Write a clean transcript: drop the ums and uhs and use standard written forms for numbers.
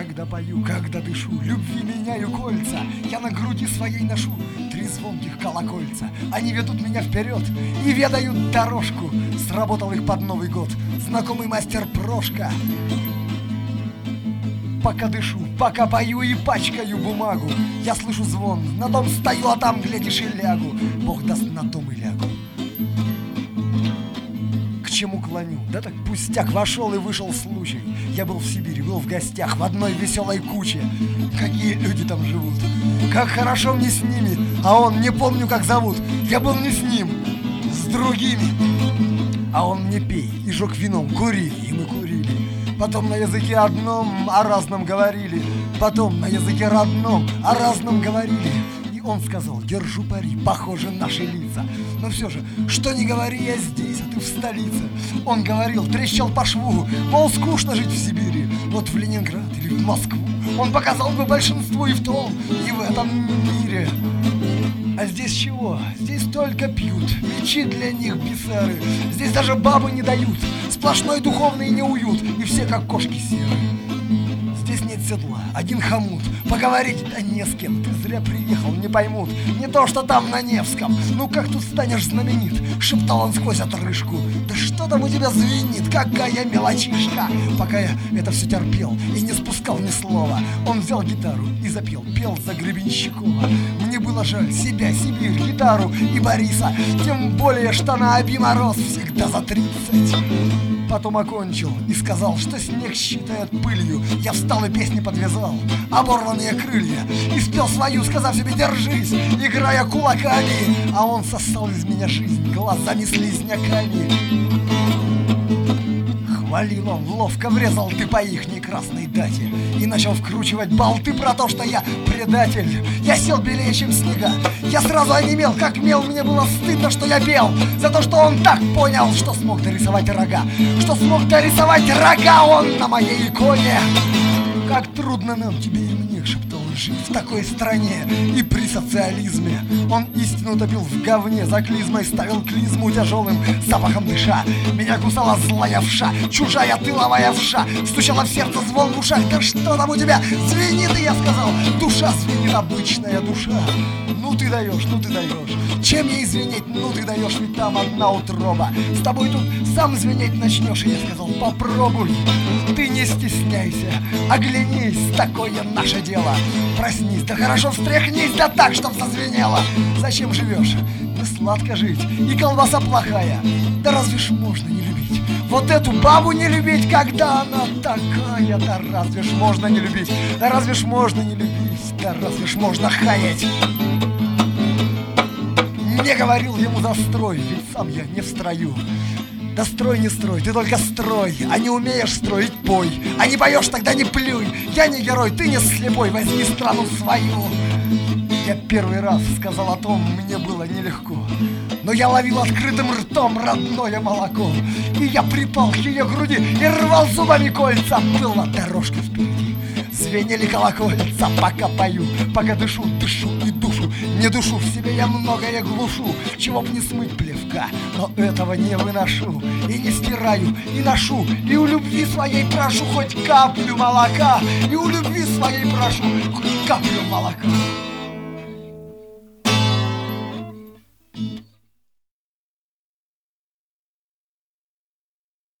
когда пою, когда дышу, любви меняю кольца. Я на груди своей ношу 3 звонких колокольца. Они ведут меня вперед и ведают дорожку. Сработал их под Новый год знакомый мастер Прошка. Пока дышу, пока пою и пачкаю бумагу, я слышу звон, на дом стою, а там, глядишь, и лягу. Бог даст, на том и лягу. К чему клоню? Да так пустяк, вошел и вышел случай. Я был в Сибири, был в гостях в одной веселой куче. Какие люди там живут, как хорошо мне с ними. А он, не помню, как зовут. Я был не с ним, с другими. А он мне пей и жег вином, курили, и мы курили. Потом на языке одном о разном говорили. Потом на языке родном о разном говорили. И он сказал: держу пари, похожи наши лица. Но все же, что не говори, я здесь, а ты в столице. Он говорил, трещал по шву, мол, скучно жить в Сибири. Вот в Ленинград или в Москву он показал бы большинству и в том, и в этом мире. А здесь чего? Здесь только пьют, мечи для них бисеры. Здесь даже бабы не дают, сплошной духовный неуют, и все как кошки серые. Здесь нет седла, один хомут, поговорить да не с кем. Ты зря приехал, не поймут, не то что там на Невском. Ну как тут станешь знаменит, шептал он сквозь отрыжку. Да что там у тебя звенит, какая мелочишка. Пока я это все терпел и не спускал ни слова, он взял гитару и запел, пел за Гребенщикова. Мне было жаль себя, Сибирь, гитару и Бориса, тем более, что на Аби мороз всегда за 30. Потом окончил и сказал, что снег считает пылью. Я встал и песни подвязал, оборванные крылья, и спел свою, сказав себе держись, играя кулаками. А он сосал из меня жизнь глазами слизняками. Хвалил он, ловко врезал ты по ихней красной дате и начал вкручивать болты про то, что я предатель. Я сел белее, чем снега, я сразу онемел, как мел. Мне было стыдно, что я пел, за то, что он так понял, что смог дорисовать рога. Что смог дорисовать рога он на моей иконе. Как трудно нам, тебе и мне, шептал он, жить в такой стране и при социализме. Он истину топил в говне, за клизмой ставил клизму тяжелым запахом дыша. Меня кусала злая вша, чужая тыловая вша, стучала в сердце звон в ушах. Да что там у тебя звенит? И я сказал, душа звенит, обычная душа. Ну ты даешь, ну ты даешь. Чем ей звенеть? Ну ты даешь, ведь там одна утроба. С тобой тут сам звенеть начнешь. И я сказал, попробуй, ты не стесняйся, оглянись, такое наше дело. Проснись, да хорошо встряхнись, да так, чтоб зазвенело. Зачем живешь? Не сладко жить, и колбаса плохая. Да разве ж можно не любить вот эту бабу не любить, когда она такая? Да разве ж можно не любить? Да разве ж можно не любить? Да разве ж можно хаять? Не говорил ему застрой, ведь сам я не в строю. Да строй, не строй, ты только строй. А не умеешь строить, пой. А не поешь, тогда не плюй. Я не герой, ты не слепой, возьми страну свою. Я первый раз сказал о том, мне было нелегко, но я ловил открытым ртом родное молоко. И я припал к ее груди и рвал зубами кольца. Была дорожка впереди, звенели колокольца. Пока пою, пока дышу, дышу и душу. Не душу, в себе я многое глушу. Чего б не смыть плевка, но этого не выношу. И не стираю, и ношу, и у любви своей прошу хоть каплю молока. И у любви своей прошу хоть каплю молока.